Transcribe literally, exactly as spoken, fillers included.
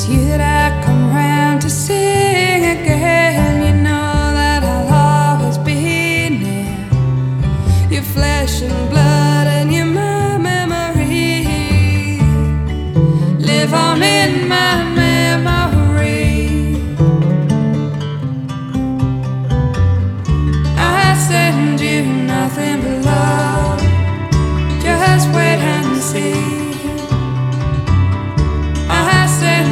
you that I come round to sing again. You know that I'll always be near. Your flesh and blood